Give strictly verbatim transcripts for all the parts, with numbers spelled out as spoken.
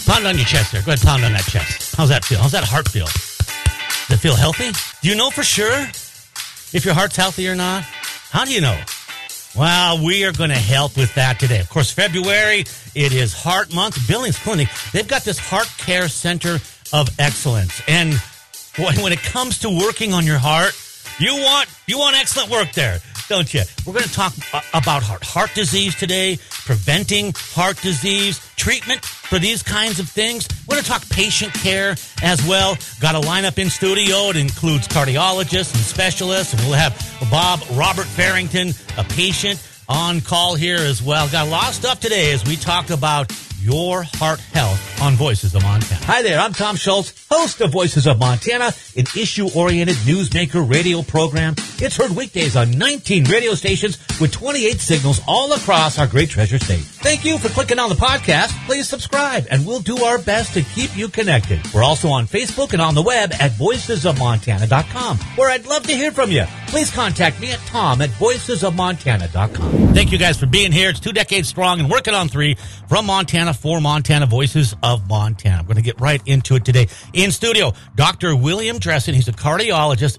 Pound on your chest there. Go ahead, pound on that chest. How's that feel? How's that heart feel? Does it feel healthy? Do you know for sure if your heart's healthy or not? How do you know? Well, we are going to help with that today. Of course, February, it is Heart Month. Billings Clinic, they've got this Heart Care Center of Excellence. And when it comes to working on your heart, you want you want excellent work there, don't you? We're going to talk about heart, heart disease today, preventing heart disease, treatment for these kinds of things. We're going to talk patient care as well. Got a lineup in studio. It includes cardiologists and specialists, and we'll have Bob Robert Farrington, a patient, on call here as well. Got a lot of stuff today as we talk about your heart health on Voices of Montana. Hi there, I'm Tom Schultz, host of Voices of Montana, an issue-oriented newsmaker radio program. It's heard weekdays on nineteen radio stations with twenty-eight signals all across our great treasure state. Thank you for clicking on the podcast. Please subscribe, and we'll do our best to keep you connected. We're also on Facebook and on the web at voices of montana dot com, where I'd love to hear from you. Please contact me at tom at voices of montana dot com. Thank you guys for being here. It's two decades strong and working on three from Montana for Montana, Voices of Montana. I'm going to get right into it today. In studio, Doctor William Dressen. He's a cardiologist,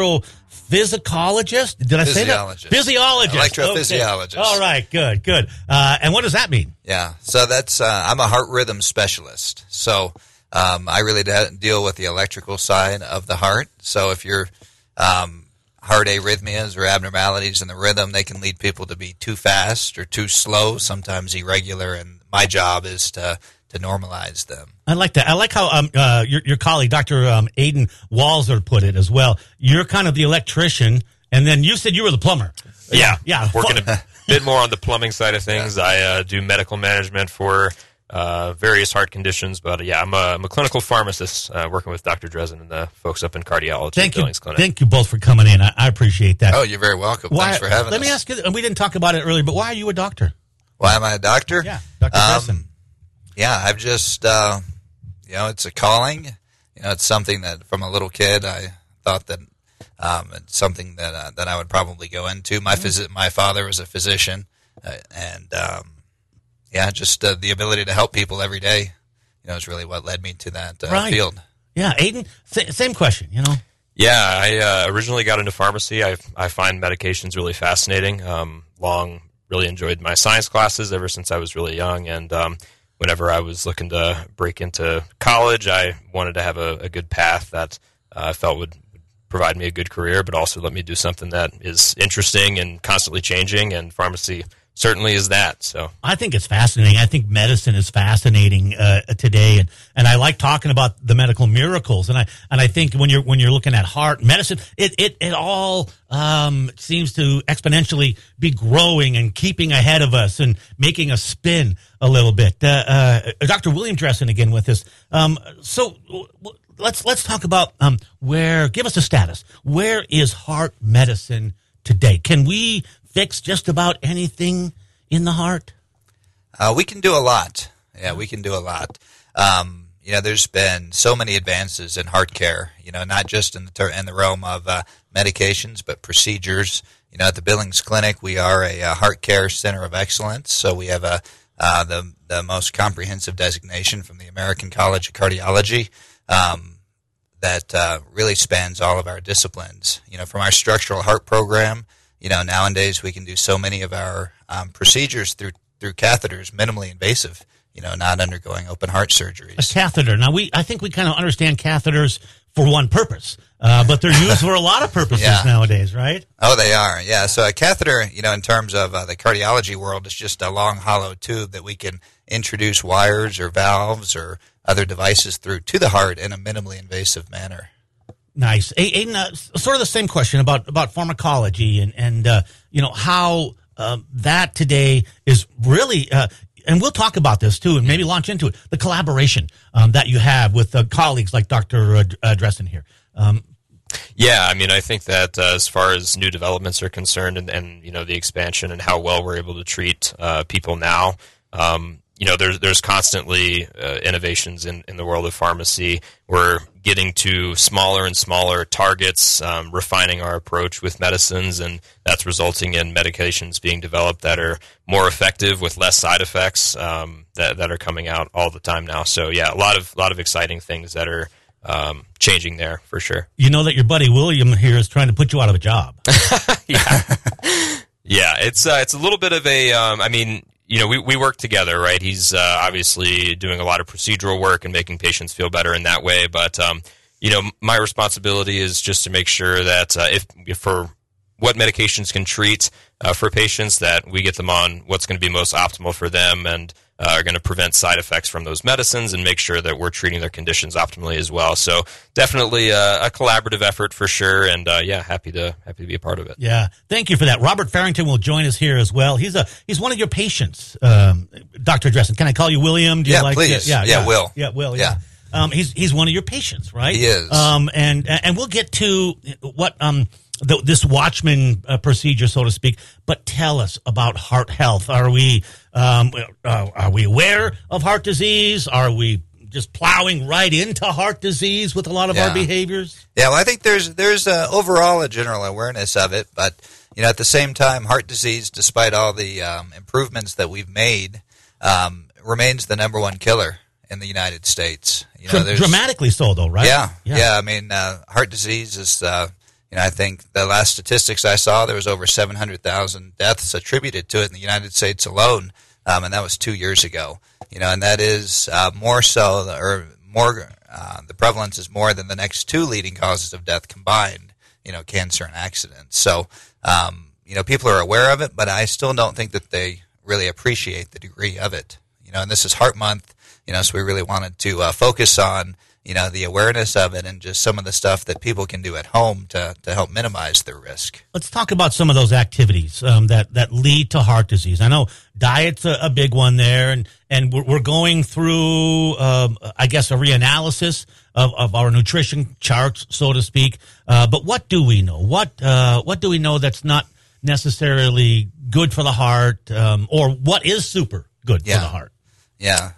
electrophysiologist. Did I say that? Physiologist. Electrophysiologist. Okay. All right, good, good. Uh, and what does that mean? Yeah, so that's, uh, I'm a heart rhythm specialist. So um, I really de- deal with the electrical side of the heart. So if you're um, heart arrhythmias or abnormalities in the rhythm, they can lead people to be too fast or too slow, sometimes irregular, and my job is to to normalize them. I like that. I like how um, uh, your your colleague, Doctor Um, Aidan Walzer, put it as well. You're kind of the electrician, and then you said you were the plumber. Yeah, yeah. Working a bit more on the plumbing side of things. Yeah. I uh, do medical management for uh, various heart conditions, but uh, yeah, I'm a, I'm a clinical pharmacist uh, working with Doctor Dressen and the folks up in cardiology. Thank you. Billings Clinic. Thank you both for coming in. I, I appreciate that. Oh, you're very welcome. Why, Thanks for having let us. Let me ask you, and we didn't talk about it earlier, but why are you a doctor? Why am I a doctor? Yeah, Doctor Um, Dressen. Yeah, I've just, uh, you know, it's a calling. You know, it's something that from a little kid I thought that um, it's something that uh, that I would probably go into. My phys- my father was a physician, uh, and um, yeah, just uh, the ability to help people every day, you know, is really what led me to that uh, right. field. Yeah, Aidan, th- same question, you know. Yeah, I uh, originally got into pharmacy. I I find medications really fascinating. Um, long, really enjoyed my science classes ever since I was really young, and um, whenever I was looking to break into college, I wanted to have a, a good path that uh, I felt would provide me a good career, but also let me do something that is interesting and constantly changing, and pharmacy certainly is that. So I think it's fascinating. I think medicine is fascinating uh, today, and, and I like talking about the medical miracles. And I and I think when you're when you're looking at heart medicine, it it it all um, seems to exponentially be growing and keeping ahead of us and making us spin a little bit. Uh, uh, Doctor William Dressen again with us. Um, so w- let's let's talk about um, where. Give us a status. Where is heart medicine today? Can we fix just about anything in the heart? Uh, we can do a lot. Yeah, we can do a lot. Um, you know, there's been so many advances in heart care, you know, not just in the, ter- in the realm of uh, medications, but procedures. You know, at the Billings Clinic, we are a, a heart care center of excellence. So we have a, uh, the, the most comprehensive designation from the American College of Cardiology um, that uh, really spans all of our disciplines. You know, from our structural heart program, you know, nowadays we can do so many of our um, procedures through through catheters, minimally invasive, you know, not undergoing open heart surgeries. A catheter. Now, we I think we kind of understand catheters for one purpose, uh, but they're used for a lot of purposes yeah. nowadays, right? Oh, they are, yeah. So a catheter, you know, in terms of uh, the cardiology world, is just a long, hollow tube that we can introduce wires or valves or other devices through to the heart in a minimally invasive manner. Nice. Aidan, uh, sort of the same question about, about pharmacology and, and uh, you know, how uh, that today is really, uh, and we'll talk about this too and maybe launch into it, the collaboration um, that you have with uh, colleagues like Doctor Uh, uh, Dressen here. Um, yeah, I mean, I think that uh, as far as new developments are concerned and, and, you know, the expansion and how well we're able to treat uh, people now, um, you know, there's there's constantly uh, innovations in, in the world of pharmacy. We're getting to smaller and smaller targets, um, refining our approach with medicines, and that's resulting in medications being developed that are more effective with less side effects um, that that are coming out all the time now. So yeah, a lot of lot of exciting things that are um, changing there for sure. You know that your buddy William here is trying to put you out of a job. yeah, yeah, it's uh, it's a little bit of a. Um, I mean. You know, we, we work together, right? He's uh, obviously doing a lot of procedural work and making patients feel better in that way. But, um, you know, my responsibility is just to make sure that uh, if, if for what medications can treat uh, for patients, that we get them on what's going to be most optimal for them and uh, are going to prevent side effects from those medicines and make sure that we're treating their conditions optimally as well. So definitely a, a collaborative effort for sure. And uh, yeah, happy to happy to be a part of it. Yeah, thank you for that. Robert Farrington will join us here as well. He's a he's one of your patients, um, Doctor Dressen. Can I call you William? Do you yeah, like please. Yeah, yeah, yeah, Will. Yeah, Will. Yeah. yeah. Um, he's he's one of your patients, right? He is. Um, and and we'll get to what um. The, this Watchman uh, procedure, so to speak, but tell us about heart health. Are we um, uh, are we aware of heart disease? Are we just plowing right into heart disease with a lot of yeah. our behaviors? Yeah, well, I think there's there's uh, overall a general awareness of it, but you know, at the same time, heart disease, despite all the um, improvements that we've made, um, remains the number one killer in the United States. You know, Dr- dramatically so, though, right? Yeah, yeah. yeah I mean, uh, heart disease is. Uh, You know, I think the last statistics I saw, there was over seven hundred thousand deaths attributed to it in the United States alone, um, and that was two years ago. You know, and that is uh, more so, or more, uh, the prevalence is more than the next two leading causes of death combined, you know, cancer and accidents. So, um, you know, people are aware of it, but I still don't think that they really appreciate the degree of it. You know, and this is Heart Month, you know, so we really wanted to uh, focus on you know, the awareness of it and just some of the stuff that people can do at home to, to help minimize their risk. Let's talk about some of those activities um, that, that lead to heart disease. I know diet's a, a big one there, and, and we're, we're going through, um, I guess, a reanalysis of, of our nutrition charts, so to speak. Uh, but what do we know? What uh, what do we know that's not necessarily good for the heart, um, or what is super good yeah. for the heart? Yeah.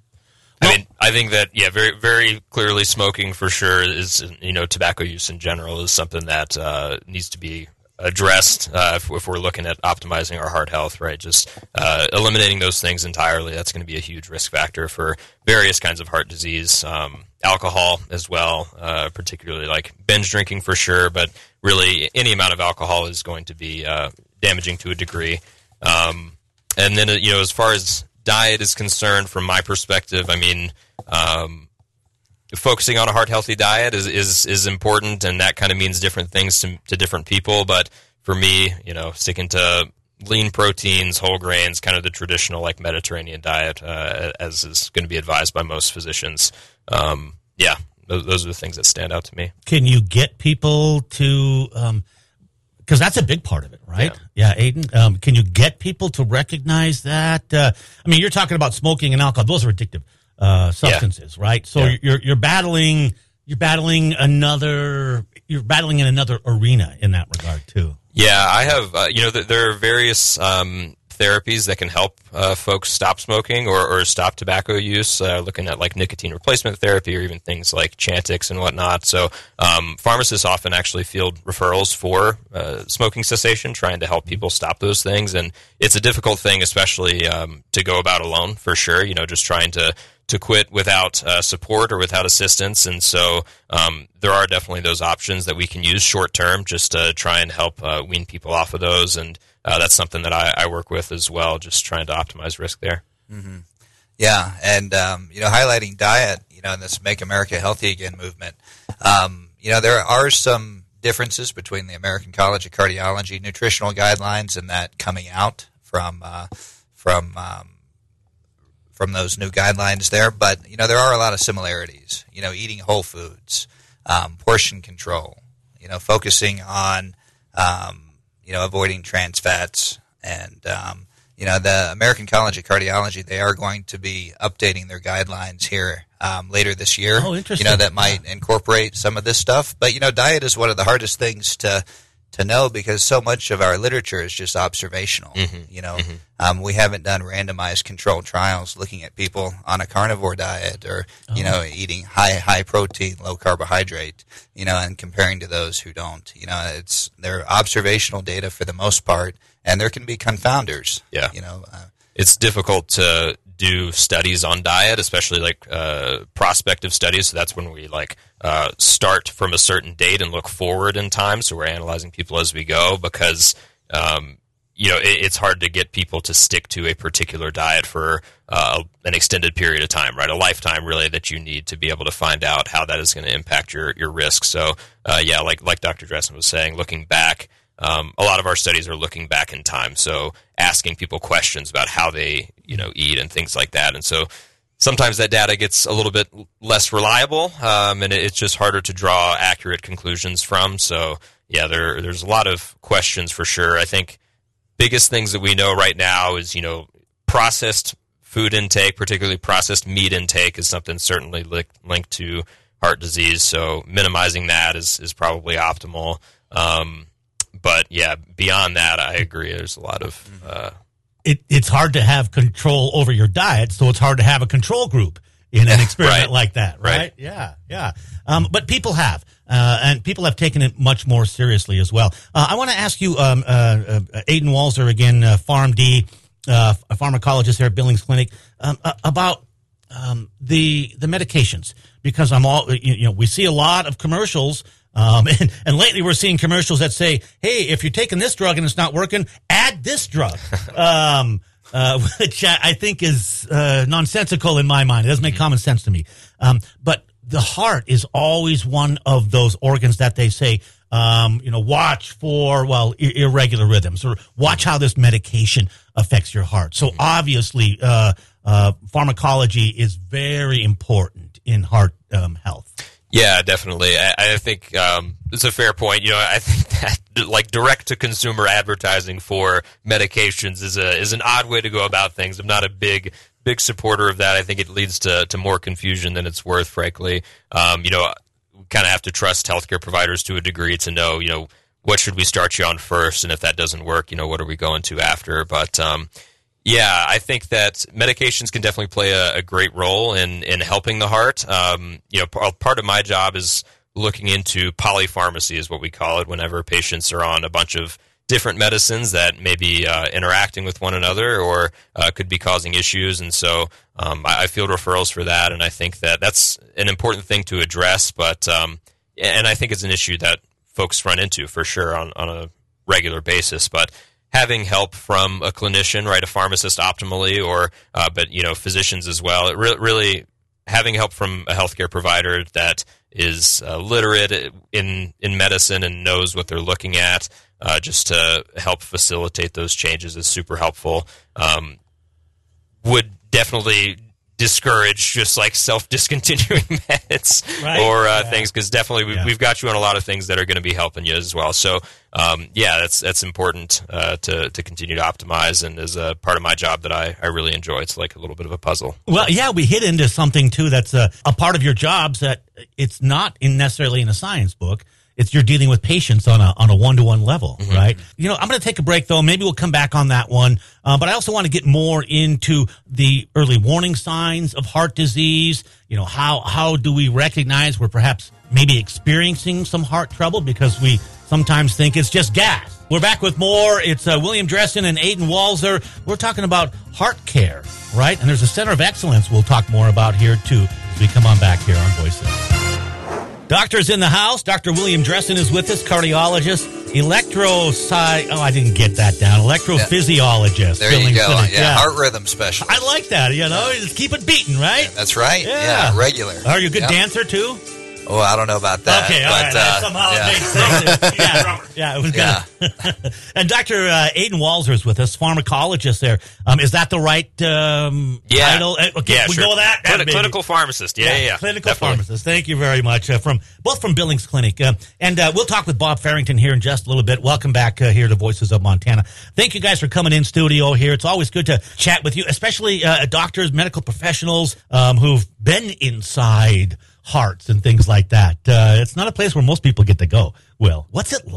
I mean, I think that, yeah, very very clearly smoking for sure is, you know, tobacco use in general is something that uh, needs to be addressed uh, if, if we're looking at optimizing our heart health, right? Just uh, eliminating those things entirely, that's going to be a huge risk factor for various kinds of heart disease. Um, alcohol as well, uh, particularly like binge drinking for sure, but really any amount of alcohol is going to be uh, damaging to a degree. Um, and then, you know, as far as diet is concerned, from my perspective, I mean, um, focusing on a heart-healthy diet is, is, is important, and that kind of means different things to, to different people. But for me, you know, sticking to lean proteins, whole grains, kind of the traditional like Mediterranean diet, uh, as is going to be advised by most physicians. Um, yeah, those, those are the things that stand out to me. Can you get people to... Um Because that's a big part of it, right? Yeah, yeah Aiden. Um, can you get people to recognize that? Uh, I mean, you're talking about smoking and alcohol; those are addictive uh, substances, yeah. right? So yeah. you're you're battling you're battling another you're battling in another arena in that regard too. Yeah, I have. Uh, you know, th- there are various um, therapies that can help uh, folks stop smoking or, or stop tobacco use, uh, looking at like nicotine replacement therapy or even things like Chantix and whatnot. So um, pharmacists often actually field referrals for uh, smoking cessation, trying to help people stop those things. And it's a difficult thing, especially um, to go about alone, for sure, you know, just trying to to quit without uh, support or without assistance. And so um, there are definitely those options that we can use short term just to try and help uh, wean people off of those. And uh, that's something that I, I work with as well, just trying to optimize risk there. Mm-hmm. Yeah, and um, you know, highlighting diet, you know, in this Make America Healthy Again movement, um, you know, there are some differences between the American College of Cardiology nutritional guidelines and that coming out from uh, from um, from those new guidelines there. But, you know, there are a lot of similarities, you know, eating whole foods, um, portion control, you know, focusing on, um, you know, avoiding trans fats. And, um, you know, the American College of Cardiology, they are going to be updating their guidelines here um, later this year. Oh, interesting. You know, that might yeah. incorporate some of this stuff. But, you know, diet is one of the hardest things to to know, because so much of our literature is just observational. Mm-hmm. You know, mm-hmm. um, we haven't done randomized controlled trials looking at people on a carnivore diet or, oh. you know, eating high, high protein, low carbohydrate, you know, and comparing to those who don't. You know, it's, they're observational data for the most part, and there can be confounders. Yeah. You know, uh, it's difficult to do studies on diet, especially like uh, prospective studies. So that's when we like uh, start from a certain date and look forward in time. So we're analyzing people as we go, because um, you know it, it's hard to get people to stick to a particular diet for uh, an extended period of time, right? A lifetime, really, that you need to be able to find out how that is going to impact your your risk. So uh, yeah, like like Doctor Dressen was saying, looking back. Um, a lot of our studies are looking back in time, so asking people questions about how they, you know, eat and things like that. And so sometimes that data gets a little bit less reliable, um, and it's just harder to draw accurate conclusions from. So yeah, there there's a lot of questions for sure. I think biggest things that we know right now is, you know, processed food intake, particularly processed meat intake, is something certainly li- linked to heart disease. So minimizing that is is probably optimal. Um, But, yeah, beyond that, I agree. There's a lot of... Uh, it, it's hard to have control over your diet, so it's hard to have a control group in an experiment right. like that, right? right? Yeah, yeah. Um, but people have, uh, and people have taken it much more seriously as well. Uh, I want to ask you, um, uh, uh, Aidan Walser, again, uh, PharmD, uh, a pharmacologist here at Billings Clinic, um, uh, about um, the the medications, because I'm all, you know, we see a lot of commercials. Um, and, and lately we're seeing commercials that say, hey, if you're taking this drug and it's not working, add this drug, um, uh, which I, I think is uh, nonsensical in my mind. It doesn't make common sense to me. Um, but the heart is always one of those organs that they say, um, you know, watch for, well, ir- irregular rhythms, or watch how this medication affects your heart. So obviously uh, uh, pharmacology is very important in heart um, health. Yeah, definitely. I, I think um, it's a fair point. You know, I think that like direct-to-consumer advertising for medications is a is an odd way to go about things. I'm not a big big supporter of that. I think it leads to, to more confusion than it's worth, frankly. Um, you know, we kind of have to trust healthcare providers to a degree to know, you know, what should we start you on first, and if that doesn't work, you know, what are we going to after? But um, yeah, I think that medications can definitely play a, a great role in, in helping the heart. Um, you know, p- part of my job is looking into polypharmacy, is what we call it, whenever patients are on a bunch of different medicines that may be uh, interacting with one another or uh, could be causing issues. And so um, I, I field referrals for that, and I think that that's an important thing to address. But um, and I think it's an issue that folks run into for sure on, on a regular basis. But having help from a clinician, right, a pharmacist optimally, or uh, but you know, physicians as well. It re- really having help from a healthcare provider that is uh, literate in in medicine and knows what they're looking at, uh, just to help facilitate those changes is super helpful. Um, would definitely discourage just like self-discontinuing meds right. or uh, yeah. things, because definitely we, yeah. we've got you on a lot of things that are going to be helping you as well. So um, yeah, that's that's important uh, to to continue to optimize, and is a part of my job that I, I really enjoy. It's like a little bit of a puzzle. Well, yeah, we hit into something too that's a, a part of your jobs that it's not in necessarily in a science book. It's you're dealing with patients on a on a one-to-one level, mm-hmm. right? You know, I'm going to take a break, though. Maybe we'll come back on that one. Uh, but I also want to get more into the early warning signs of heart disease. You know, how how do we recognize we're perhaps maybe experiencing some heart trouble, because we sometimes think it's just gas. We're back with more. It's uh, William Dressen and Aidan Walser. We're talking about heart care, right? And there's a Center of Excellence we'll talk more about here, too, as we come on back here on Voices. Doctor's in the house. Doctor William Dressen is with us, cardiologist, electropsy. Oh, I didn't get that down. Electrophysiologist. There you go. Clinic. Yeah, yeah, heart rhythm specialist. I like that. You know, just keep it beating, right? Yeah, that's right. Yeah. Yeah, regular. Are you a good yep. dancer too? Oh, I don't know about that. Okay, all but, right. Uh, Somehow yeah. it makes sense. yeah, yeah, it was good. Yeah. And Doctor Uh, Aidan Walser is with us, pharmacologist there. Um, is that the right um, yeah. title? Okay, yeah, we sure. go with that. Clin- clinical pharmacist. Yeah, yeah, yeah. Clinical Definitely. pharmacist. Thank you very much. Uh, from both from Billings Clinic. Uh, and uh, we'll talk with Bob Farrington here in just a little bit. Welcome back uh, here to Voices of Montana. Thank you guys for coming in studio here. It's always good to chat with you, especially uh, doctors, medical professionals um, who've been inside hearts and things like that. Uh, it's not a place where most people get to go. Will, what's it like?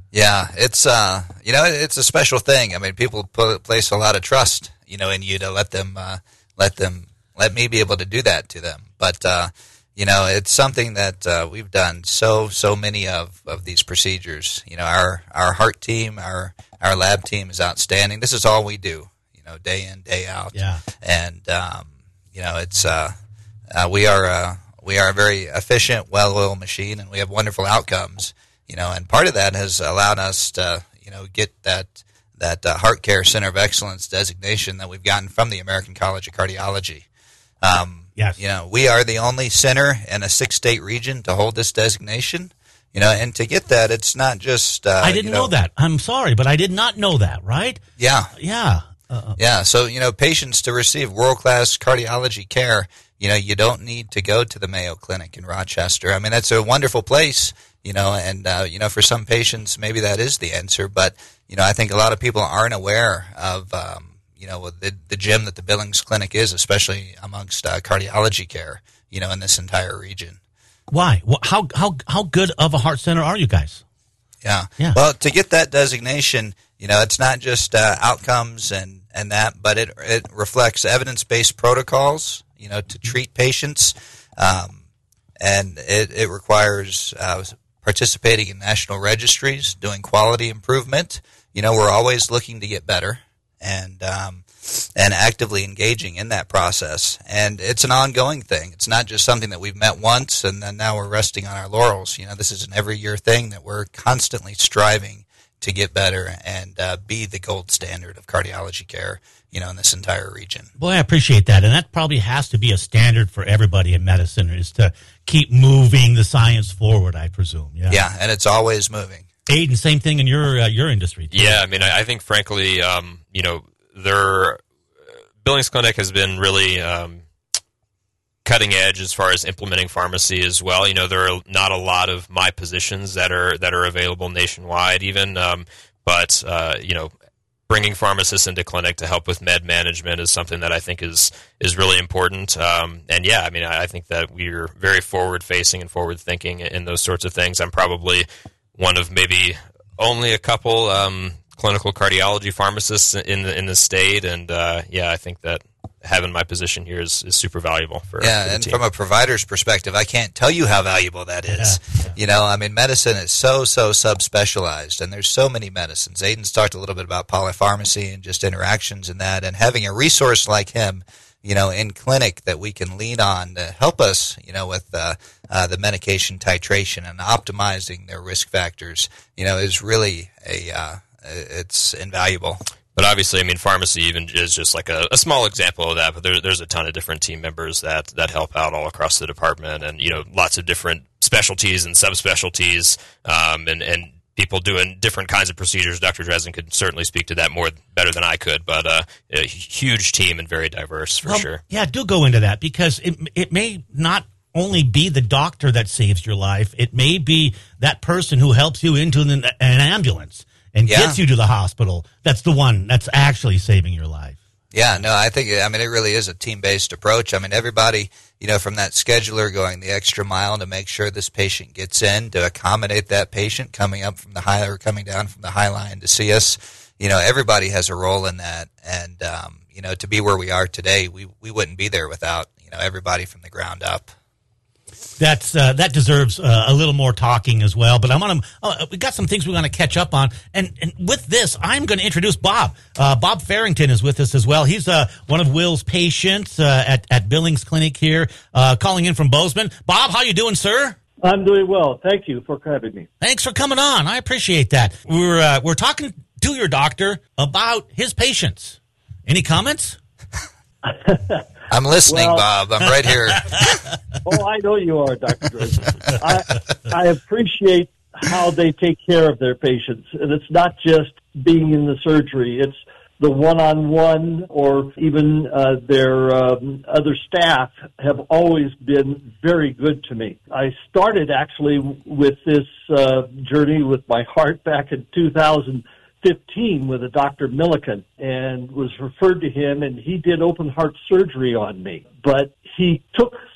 Yeah, it's uh, you know, it's a special thing. I mean, people put, place a lot of trust, you know, in you to let them, uh, let them, let me be able to do that to them. But uh, you know, it's something that uh, we've done so so many of, of these procedures. You know, our our heart team, our our lab team is outstanding. This is all we do, you know, day in, day out. Yeah, and um, you know, it's uh, uh, we are uh, we are a very efficient, well-oiled machine, and we have wonderful outcomes. You know, and part of that has allowed us to, you know, get that that uh, Heart Care Center of Excellence designation that we've gotten from the American College of Cardiology. Um, yes. You know, we are the only center in a six-state region to hold this designation. You know, and to get that, it's not just. Uh, I didn't you know, know that. I'm sorry, but I did not know that. Right? Yeah. Yeah. Uh, yeah. So you know, patients to receive world-class cardiology care, you know, you don't need to go to the Mayo Clinic in Rochester. I mean, that's a wonderful place. You know, and, uh, you know, for some patients, maybe that is the answer. But, you know, I think a lot of people aren't aware of, um, you know, the, the gem that the Billings Clinic is, especially amongst uh, cardiology care, you know, in this entire region. Why? How, how, how good of a heart center are you guys? Yeah. Yeah. Well, to get that designation, you know, it's not just uh, outcomes and, and that, but it, it reflects evidence-based protocols, you know, to treat patients. Um, and it, it requires uh, participating in national registries, doing quality improvement. You know, we're always looking to get better and um, and actively engaging in that process. And it's an ongoing thing. It's not just something that we've met once and then now we're resting on our laurels. You know, this is an every year thing that we're constantly striving to get better and uh, be the gold standard of cardiology care, you know, in this entire region. Boy, I appreciate that. And that probably has to be a standard for everybody in medicine, is to keep moving the science forward, I presume. Yeah, yeah, and it's always moving. Aiden, same thing in your uh, your industry, too. Yeah, I mean, I, I think, frankly, um, you know, their uh, Billings Clinic has been really um, cutting edge as far as implementing pharmacy as well. You know, there are not a lot of my positions that are that are available nationwide, even, um, but uh, you know, bringing pharmacists into clinic to help with med management is something that I think is is really important. Um, and yeah, I mean, I, I think that we're very forward facing and forward thinking in those sorts of things. I'm probably one of maybe only a couple um, clinical cardiology pharmacists in the in the state, and uh, yeah, I think that having my position here is, is super valuable for yeah for the and team. from a provider's perspective, I can't tell you how valuable that is. Yeah. You know, I mean, medicine is so so subspecialized, and there's so many medicines. Aiden's talked a little bit about polypharmacy and just interactions in that, and having a resource like him, you know, in clinic that we can lean on to help us, you know, with uh, uh, the medication titration and optimizing their risk factors, you know, is really a uh, it's invaluable. But obviously, I mean, pharmacy even is just like a, a small example of that. But there, there's a ton of different team members that, that help out all across the department, and you know, lots of different specialties and subspecialties, um, and and people doing different kinds of procedures. Doctor Dresden could certainly speak to that more better than I could. But uh, a huge team and very diverse for Well, sure. Yeah, do go into that, because it it may not only be the doctor that saves your life. It may be that person who helps you into an, an ambulance and Yeah. gets you to the hospital. That's the one that's actually saving your life. Yeah, no, I think, I mean, it really is a team-based approach. I mean, everybody, you know, from that scheduler going the extra mile to make sure this patient gets in, to accommodate that patient coming up from the high or coming down from the high line to see us, you know, everybody has a role in that. And, um, you know, to be where we are today, we, we wouldn't be there without, you know, everybody from the ground up. That's uh, that deserves uh, a little more talking as well. But I'm gonna uh, we got some things we want to catch up on, and and with this, I'm going to introduce Bob. Uh, Bob Farrington is with us as well. He's uh, one of Will's patients uh, at at Billings Clinic here, uh, calling in from Bozeman. Bob, how you doing, sir? I'm doing well. Thank you for having me. Thanks for coming on. I appreciate that. We're uh, we're talking to your doctor about his patients. Any comments? I'm listening, Well- Bob. I'm right here. Oh, I know you are, Doctor Dresden. I, I appreciate how they take care of their patients. And it's not just being in the surgery. It's the one-on-one, or even uh, their um, other staff have always been very good to me. I started actually with this uh, journey with my heart back in two thousand fifteen with a Doctor Milliken, and was referred to him, and he did open heart surgery on me. But he took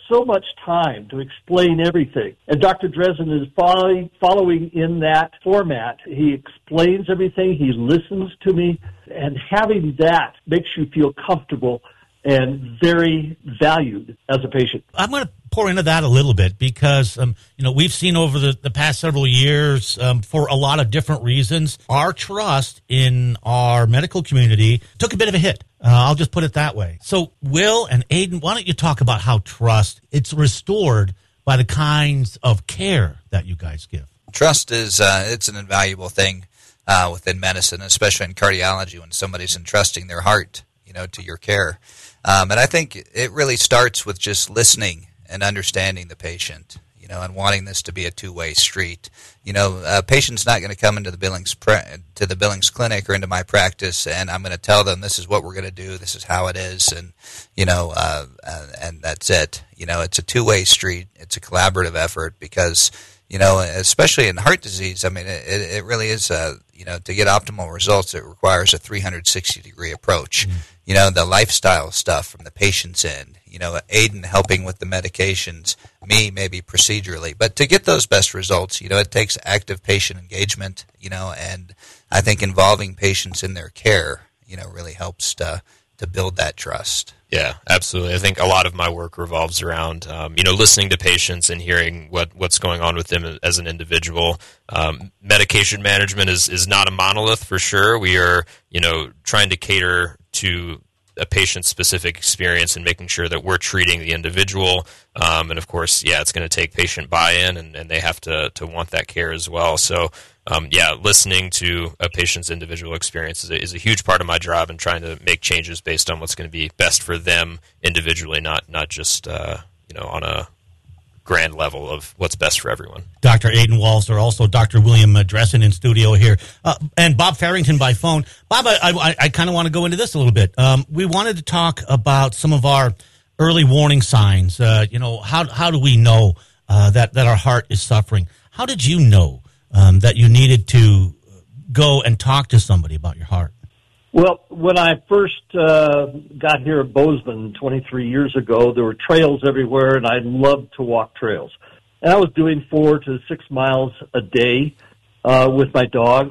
so much time to explain everything. And Doctor Dresden is following, following in that format. He explains everything. He listens to me. And having that makes you feel comfortable and very valued as a patient. I'm going to pour into that a little bit because, um, you know, we've seen over the, the past several years, um, for a lot of different reasons, our trust in our medical community took a bit of a hit. Uh, I'll just put it that way. So, Will and Aiden, why don't you talk about how trust, it's restored by the kinds of care that you guys give? Trust is, uh, it's an invaluable thing uh, within medicine, especially in cardiology when somebody's entrusting their heart, you know, to your care. Um, and I think it really starts with just listening and understanding the patient, you know, and wanting this to be a two-way street. You know, a patient's not going to come into the Billings pre- to the Billings clinic or into my practice, and I'm going to tell them this is what we're going to do, this is how it is, and you know, uh, uh, and that's it. You know, it's a two-way street. It's a collaborative effort because, you know, especially in heart disease, I mean, it, it really is a, you know, to get optimal results, it requires a three hundred sixty degree approach. Mm-hmm. You know, the lifestyle stuff from the patient's end, you know, Aiden helping with the medications, me maybe procedurally. But to get those best results, you know, it takes active patient engagement, you know, and I think involving patients in their care, you know, really helps to, to build that trust. Yeah, absolutely. I think a lot of my work revolves around, um, you know, listening to patients and hearing what, what's going on with them as an individual. Um, medication management is, is not a monolith for sure. We are, you know, trying to cater to a patient-specific experience and making sure that we're treating the individual. Um, and, of course, yeah, it's going to take patient buy-in, and, and they have to, to want that care as well. So, um, yeah, listening to a patient's individual experience is a, is a huge part of my job and trying to make changes based on what's going to be best for them individually, not not just, uh, you know, on a grand level of what's best for everyone. Doctor Aiden Walser, also Doctor William Dresden in studio here, uh, and Bob Farrington by phone. Bob, I, I, I kind of want to go into this a little bit. Um, we wanted to talk about some of our early warning signs. Uh, you know, how how do we know uh, that, that our heart is suffering? How did you know um, that you needed to go and talk to somebody about your heart? Well, when I first uh, got here at Bozeman twenty-three years ago, there were trails everywhere, and I loved to walk trails. And I was doing four to six miles a day uh, with my dog.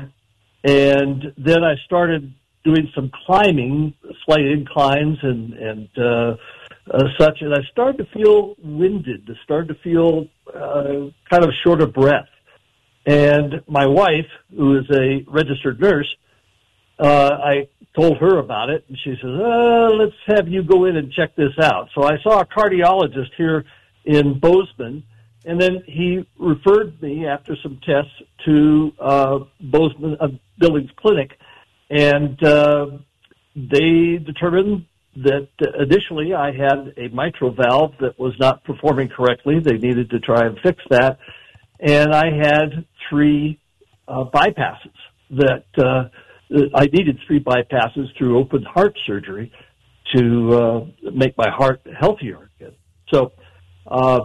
And then I started doing some climbing, slight inclines and, and uh, uh, such, and I started to feel winded. I started to feel uh, kind of short of breath. And my wife, who is a registered nurse, Uh, I told her about it, and she says, uh, let's have you go in and check this out. So I saw a cardiologist here in Bozeman, and then he referred me after some tests to uh, Bozeman uh, Billings Clinic, and uh, they determined that uh, initially I had a mitral valve that was not performing correctly. They needed to try and fix that, and I had three uh, bypasses that uh, I needed three bypasses through open heart surgery to uh, make my heart healthier again. So uh,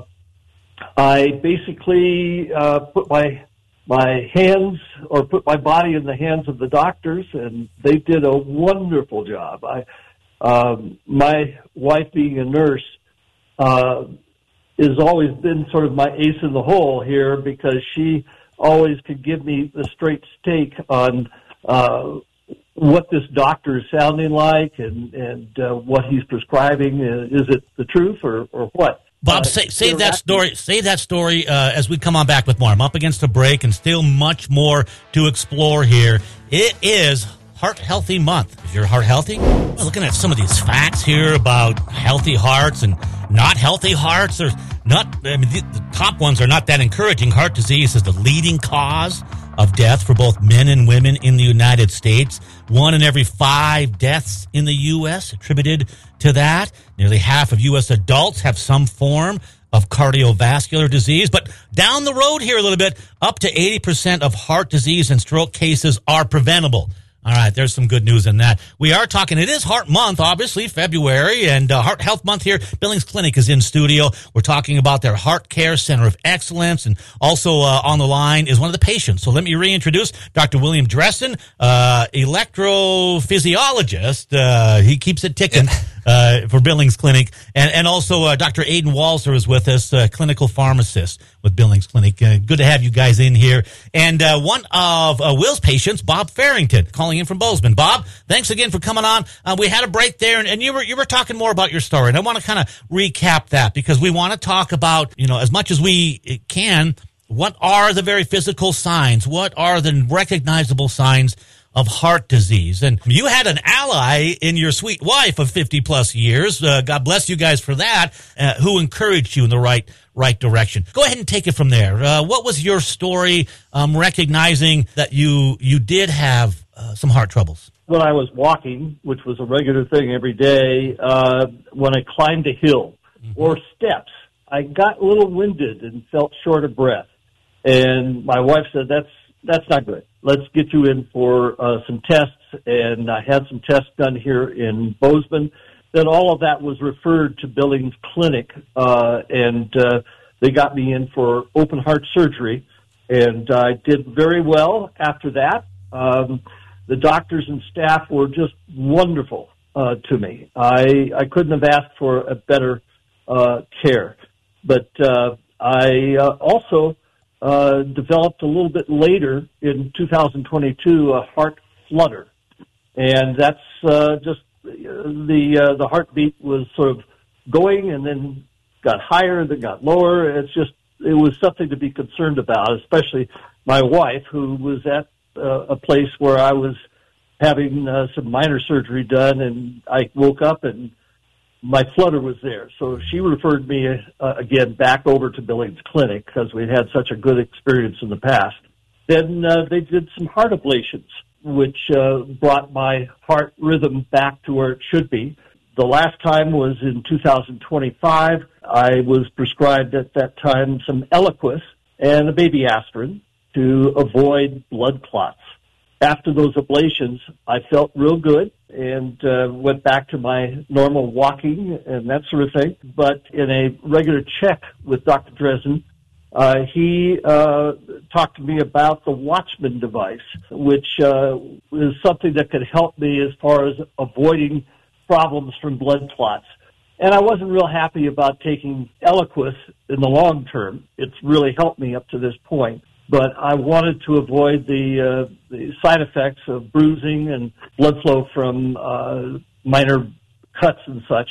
I basically uh, put my my hands or put my body in the hands of the doctors, and they did a wonderful job. I, um, my wife, being a nurse, uh, has always been sort of my ace in the hole here because she always could give me the straight stake on Uh, what this doctor is sounding like and, and uh, what he's prescribing. Uh, is it the truth or, or what? Bob, uh, say, save that story. Save that story uh, as we come on back with more. I'm up against a break and still much more to explore here. It is Heart Healthy Month. Is your heart healthy? We're looking at some of these facts here about healthy hearts and not healthy hearts. There's not. I mean, the, the top ones are not that encouraging. Heart disease is the leading cause of death for both men and women in the United States. One in every five deaths in the U S attributed to that. Nearly half of U S adults have some form of cardiovascular disease. But down the road here a little bit, up to eighty percent of heart disease and stroke cases are preventable. All right, there's some good news in that. We are talking, it is Heart Month, obviously, February, and uh, Heart Health Month here. Billings Clinic is in studio. We're talking about their Heart Care Center of Excellence, and also uh, on the line is one of the patients. So let me reintroduce Doctor William Dressen, uh, electrophysiologist. Uh, he keeps it ticking. Yeah. Uh, for Billings Clinic, and, and also uh, Doctor Aiden Walser is with us, uh, clinical pharmacist with Billings Clinic. Uh, good to have you guys in here. And uh, one of uh, Will's patients, Bob Farrington, calling in from Bozeman. Bob, thanks again for coming on. Uh, we had a break there, and, and you were you were talking more about your story, and I want to kind of recap that because we want to talk about, you know, as much as we can, what are the very physical signs? What are the recognizable signs of heart disease? And you had an ally in your sweet wife of fifty plus years. Uh, God bless you guys for that, uh, who encouraged you in the right right direction. Go ahead and take it from there. Uh, what was your story, um, recognizing that you you did have uh, some heart troubles? When I was walking, which was a regular thing every day, uh, when I climbed a hill mm-hmm. or steps, I got a little winded and felt short of breath. And my wife said, that's that's not good. Let's get you in for uh, some tests. And I had some tests done here in Bozeman. Then all of that was referred to Billings Clinic, uh, and uh, they got me in for open heart surgery. And I did very well after that. Um, the doctors and staff were just wonderful uh, to me. I, I couldn't have asked for a better uh, care. But uh, I uh, also... Uh, developed a little bit later in two thousand twenty-two a heart flutter, and that's uh, just the uh, the heartbeat was sort of going and then got higher, then got lower. It's just it was something to be concerned about, especially my wife, who was at uh, a place where I was having uh, some minor surgery done, and I woke up and my flutter was there. So she referred me uh, again back over to Billings Clinic because we'd had such a good experience in the past. Then uh, they did some heart ablations, which uh, brought my heart rhythm back to where it should be. The last time was in two thousand twenty-five. I was prescribed at that time some Eliquis and a baby aspirin to avoid blood clots. After those ablations, I felt real good and uh, went back to my normal walking and that sort of thing. But in a regular check with Doctor Dressen, uh, he uh, talked to me about the Watchman device, which uh, is something that could help me as far as avoiding problems from blood clots. And I wasn't real happy about taking Eliquis in the long term. It's really helped me up to this point. But I wanted to avoid the, uh, the side effects of bruising and blood flow from uh, minor cuts and such.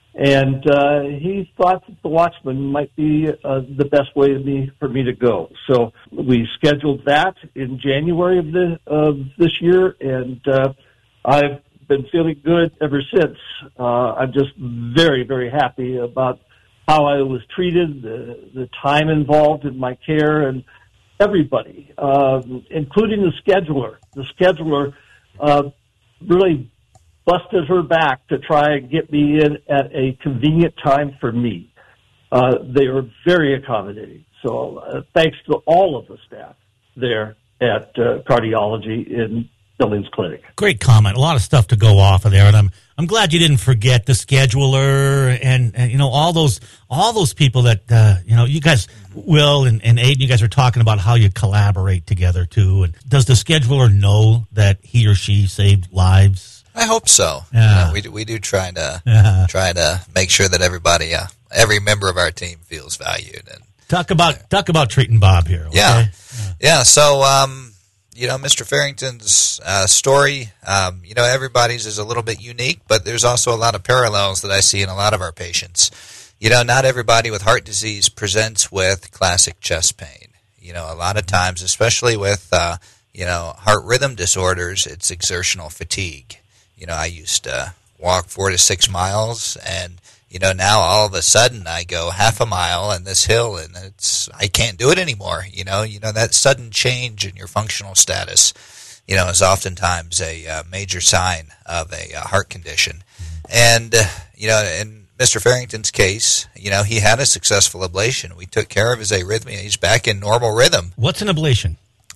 And uh, he thought that the Watchman might be uh, the best way to me, for me to go. So we scheduled that in January of, the, of this year, and uh, I've been feeling good ever since. Uh, I'm just very, very happy about how I was treated, the, the time involved in my care, and everybody, um, including the scheduler. The scheduler uh, really busted her back to try and get me in at a convenient time for me. Uh, they were very accommodating. So uh, thanks to all of the staff there at uh, cardiology in Billings Clinic. Great comment. A lot of stuff to go off of there, and I'm I'm glad you didn't forget the scheduler and, and you know all those all those people that uh, you know you guys, Will and, and Aiden, you guys are talking about how you collaborate together too. And does the scheduler know that he or she saved lives? I hope so. Yeah. You know, we do, we do try to yeah. try to make sure that everybody, uh, every member of our team feels valued. And talk about yeah. talk about treating Bob here. Okay? Yeah. yeah, yeah. So. Um, You know, Mister Farrington's uh, story, um, you know, everybody's is a little bit unique, but there's also a lot of parallels that I see in a lot of our patients. You know, not everybody with heart disease presents with classic chest pain. You know, a lot of times, especially with, uh, you know, heart rhythm disorders, it's exertional fatigue. You know, I used to walk four to six miles, and you know, now all of a sudden I go half a mile in this hill and it's I can't do it anymore. You know, you know that sudden change in your functional status, you know, is oftentimes a uh, major sign of a uh, heart condition. And uh, you know, in Mister Farrington's case, you know, he had a successful ablation. We took care of his arrhythmia. He's back in normal rhythm. What's an ablation?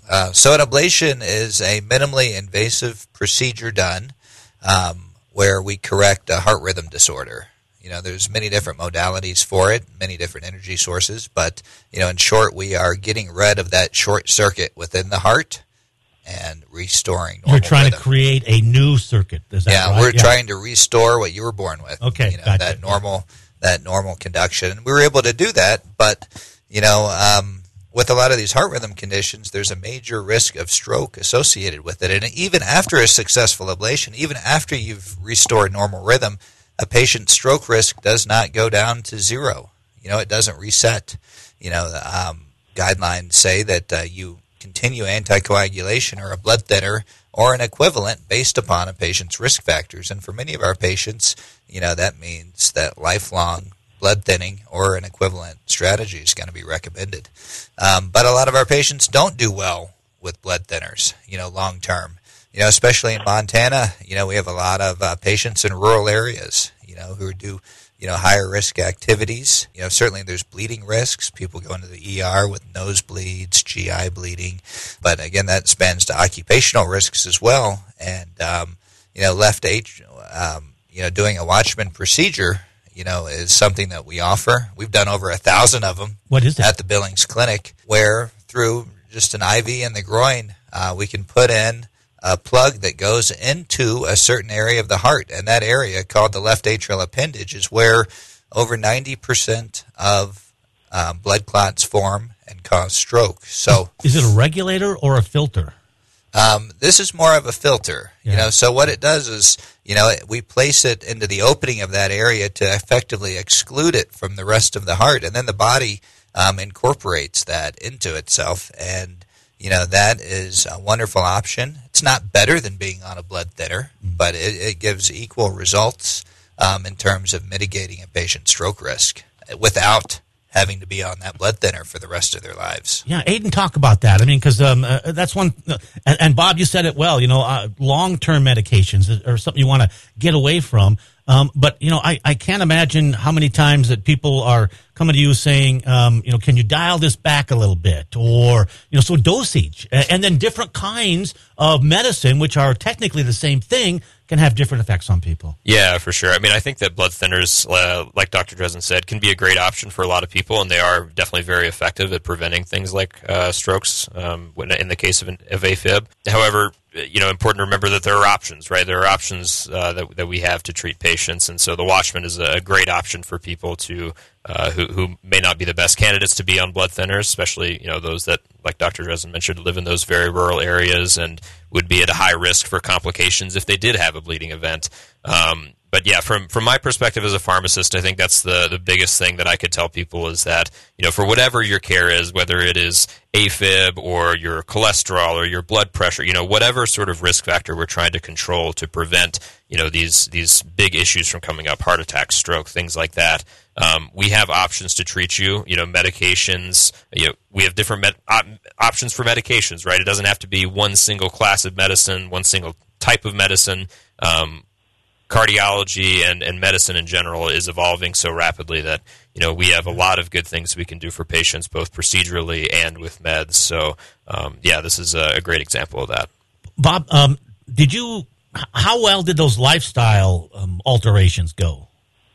Uh, so an ablation is a minimally invasive procedure done um, where we correct a heart rhythm disorder. You know, there's many different modalities for it, many different energy sources, but, you know, in short, we are getting rid of that short circuit within the heart and restoring normal You're trying rhythm. to create a new circuit. Is that yeah, right? we're trying to restore what you were born with. Okay, you know, gotcha. that normal that normal conduction. And we were able to do that, but, you know, um, with a lot of these heart rhythm conditions, there's a major risk of stroke associated with it. And even after a successful ablation, even after you've restored normal rhythm, a patient's stroke risk does not go down to zero. You know, it doesn't reset. You know, um, guidelines say that uh, you continue anticoagulation or a blood thinner or an equivalent based upon a patient's risk factors. And for many of our patients, you know, that means that lifelong blood thinning or an equivalent strategy is going to be recommended. Um, but a lot of our patients don't do well with blood thinners, you know, long term. You know, especially in Montana, you know, we have a lot of uh, patients in rural areas, you know, who do, you know, higher risk activities. You know, certainly there's bleeding risks. People go into the E R with nosebleeds, G I bleeding. But again, that spans to occupational risks as well. And, um, you know, left age, um, you know, doing a Watchman procedure, you know, is something that we offer. We've done over a thousand of them. What is it? At the Billings Clinic, where through just an I V in the groin, uh, we can put in a plug that goes into a certain area of the heart. And that area, called the left atrial appendage, is where over ninety percent of uh, blood clots form and cause stroke. So, is it a regulator or a filter? Um, this is more of a filter, yeah. you know, so what it does is, you know, we place it into the opening of that area to effectively exclude it from the rest of the heart. And then the body um, incorporates that into itself. And, you know, that is a wonderful option. It's not better than being on a blood thinner, mm-hmm. but it, it gives equal results um, in terms of mitigating a patient's stroke risk without having to be on that blood thinner for the rest of their lives. Yeah, Aiden, talk about that. I mean, because um, uh, that's one, uh, and, and Bob, you said it well, you know, uh, long-term medications are something you want to get away from. Um, but, you know, I, I can't imagine how many times that people are coming to you saying, um, you know, can you dial this back a little bit? Or, you know, so dosage. And then different kinds of medicine, which are technically the same thing, can have different effects on people. Yeah, for sure. I mean, I think that blood thinners, uh, like Doctor Dresden said, can be a great option for a lot of people, and they are definitely very effective at preventing things like uh, strokes um, when, in the case of, an, of AFib. However, you know, important to remember that there are options, right? There are options uh, that, that we have to treat patients, and so the Watchman is a great option for people to uh, who, who may not be the best candidates to be on blood thinners, especially, you know, those that, like Doctor Dresden mentioned, live in those very rural areas and would be at a high risk for complications if they did have a bleeding event. Um, but yeah, from from my perspective as a pharmacist, I think that's the, the biggest thing that I could tell people is that, you know, for whatever your care is, whether it is AFib or your cholesterol or your blood pressure, you know, whatever sort of risk factor we're trying to control to prevent, you know, these these big issues from coming up, heart attack, stroke, things like that. Um, we have options to treat you, you know, medications, you know, we have different med- op- options for medications, right? It doesn't have to be one single class of medicine, one single type of medicine. Um, cardiology and, and medicine in general is evolving so rapidly that, you know, we have a lot of good things we can do for patients, both procedurally and with meds. So, um, yeah, this is a, a great example of that. Bob, um, did you, how well did those lifestyle um, alterations go?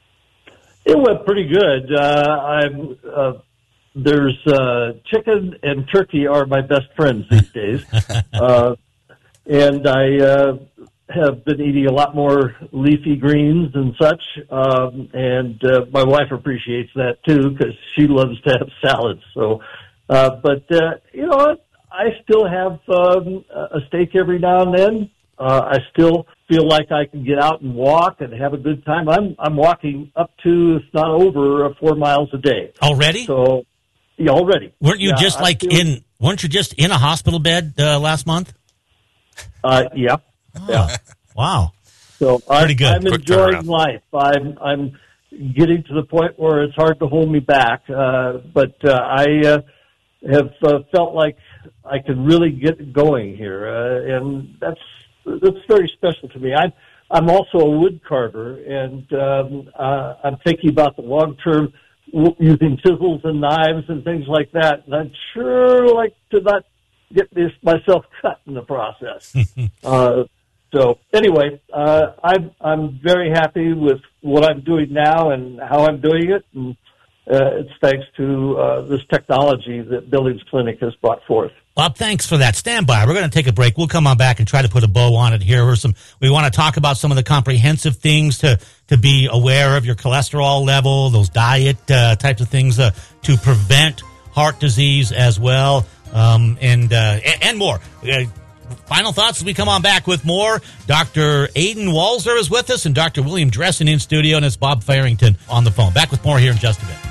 It went pretty good. Uh, I'm, uh, there's uh, chicken and turkey are my best friends these days. uh, and I uh, have been eating a lot more leafy greens and such. Um, and uh, my wife appreciates that, too, because she loves to have salads. So, uh, but, uh, you know what? I still have um, a steak every now and then. Uh, I still feel like I can get out and walk and have a good time. I'm I'm walking up to, if not over, uh, four miles a day. Already? So, yeah, already. Weren't you yeah, just I like feel, in, weren't you just in a hospital bed uh, last month? Uh, yeah. Oh, yeah. Wow. So Pretty good. I'm, I'm Quick enjoying turnaround. life. I'm I'm getting to the point where it's hard to hold me back. Uh, but uh, I uh, have uh, felt like I can really get going here, uh, and that's that's very special to me. I'm I'm also a wood carver, and um, uh, I'm thinking about the long term w- using chisels and knives and things like that. And I'd sure like to not get this, myself cut in the process. uh, so anyway, uh, I'm I'm very happy with what I'm doing now and how I'm doing it, and uh, it's thanks to uh, this technology that Billings Clinic has brought forth. Bob, thanks for that. Stand by. We're going to take a break. We'll come on back and try to put a bow on it here. We're some, we want to talk about some of the comprehensive things to, to be aware of, your cholesterol level, those diet uh, types of things uh, to prevent heart disease as well, um, and, uh, and and more. Uh, final thoughts as we come on back with more. Doctor Aidan Walser is with us, and Doctor William Dressen in studio, and it's Bob Farrington on the phone. Back with more here in just a bit.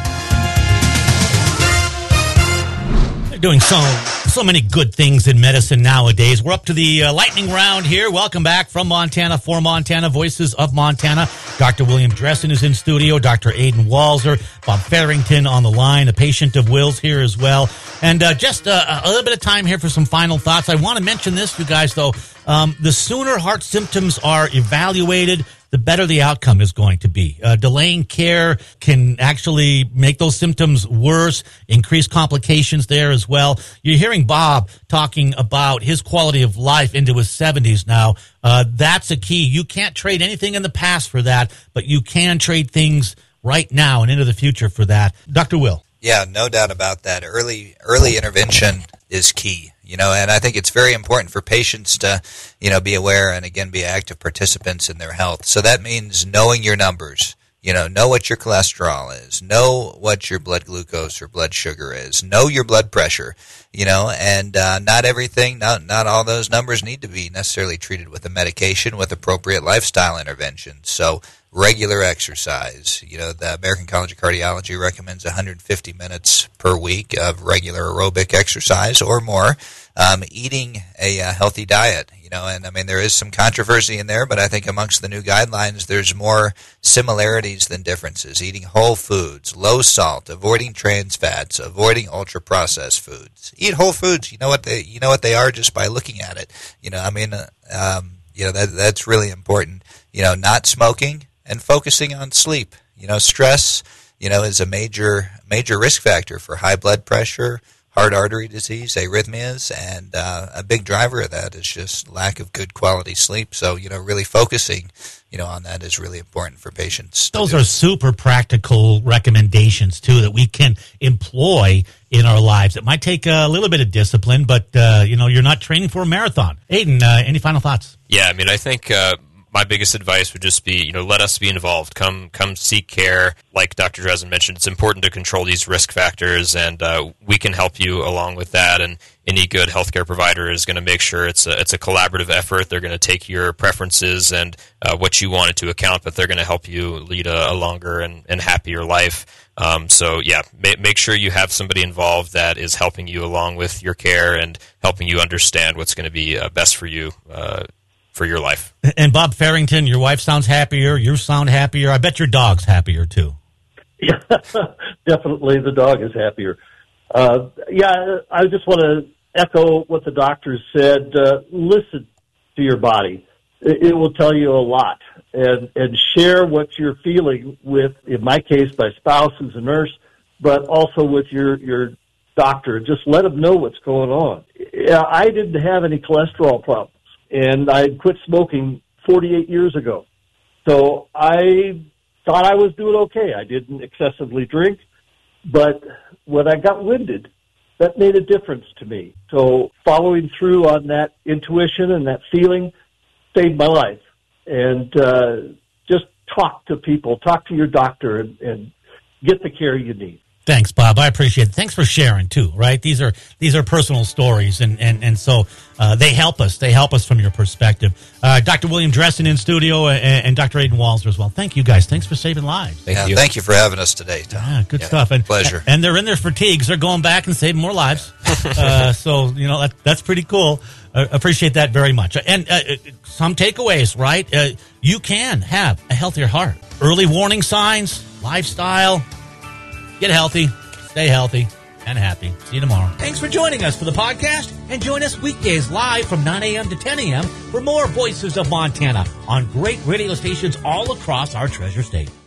Doing so so many good things in medicine nowadays. We're up to the uh, lightning round here. Welcome back from Montana, for Montana, Voices of Montana. Doctor William Dressen is in studio. Doctor Aidan Walser, Bob Farrington on the line, a patient of Will's here as well. And uh, just uh, a little bit of time here for some final thoughts. I want to mention this, you guys, though. Um, the sooner heart symptoms are evaluated, the better the outcome is going to be. Uh, delaying care can actually make those symptoms worse, increase complications there as well. You're hearing Bob talking about his quality of life into his seventies now. Uh, that's a key. You can't trade anything in the past for that, but you can trade things right now and into the future for that. Doctor Will. Yeah, no doubt about that. Early early intervention is key. You know, and I think it's very important for patients to, you know, be aware and, again, be active participants in their health. So that means knowing your numbers, you know, know what your cholesterol is, know what your blood glucose or blood sugar is, know your blood pressure, you know, and uh, not everything, not, not all those numbers need to be necessarily treated with a medication, with appropriate lifestyle interventions. So regular exercise, you know, the American College of Cardiology recommends one hundred fifty minutes per week of regular aerobic exercise or more. Um, eating a uh, healthy diet, you know, and I mean, there is some controversy in there, but I think amongst the new guidelines, there's more similarities than differences. Eating whole foods, low salt, avoiding trans fats, avoiding ultra processed foods. Eat whole foods. You know what they, you know what they are just by looking at it. You know, I mean, uh, um, you know, that that's really important. You know, not smoking and focusing on sleep. You know, stress, you know, is a major major risk factor for high blood pressure, heart artery disease, arrhythmias, and uh, a big driver of that is just lack of good quality sleep. So, you know, really focusing, you know, on that is really important for patients. Those are super practical recommendations, too, that we can employ in our lives. It might take a little bit of discipline, but, uh, you know, you're not training for a marathon. Aidan, uh, any final thoughts? Yeah, I mean, I think uh, my biggest advice would just be, you know, let us be involved. Come come seek care. Like Doctor Dressen mentioned, it's important to control these risk factors, and uh, we can help you along with that. And any good healthcare provider is going to make sure it's a, it's a collaborative effort. They're going to take your preferences and uh, what you want into account, but they're going to help you lead a, a longer and, and happier life. Um, so, yeah, ma- make sure you have somebody involved that is helping you along with your care and helping you understand what's going to be uh, best for you uh for your life. And Bob Farrington, your wife sounds happier, you sound happier. I bet your dog's happier too. Yeah, definitely the dog is happier. Uh, yeah, I just want to echo what the doctors said. Uh, listen to your body. It, it will tell you a lot. And, and share what you're feeling with, in my case, my spouse who's a nurse, but also with your, your doctor. Just let them know what's going on. Yeah, I didn't have any cholesterol problems. And I quit smoking forty-eight years ago. So I thought I was doing okay. I didn't excessively drink. But when I got winded, that made a difference to me. So following through on that intuition and that feeling saved my life. And uh, just talk to people, talk to your doctor, and, and get the care you need. Thanks, Bob. I appreciate it. Thanks for sharing too. Right? These are these are personal stories, and and and so uh, they help us. They help us from your perspective. Uh, Doctor William Dressen in studio, and, and Doctor Aidan Walser as well. Thank you guys. Thanks for saving lives. Thank yeah, you. Thank you for having us today, Tom. Yeah, good yeah, stuff. And pleasure. And they're in their fatigues. They're going back and saving more lives. uh, so you know that, that's pretty cool. Uh, appreciate that very much. And uh, some takeaways, right? Uh, you can have a healthier heart. Early warning signs, lifestyle. Get healthy, stay healthy, and happy. See you tomorrow. Thanks for joining us for the podcast, and join us weekdays live from nine a.m. to ten a.m. for more Voices of Montana on great radio stations all across our treasure state.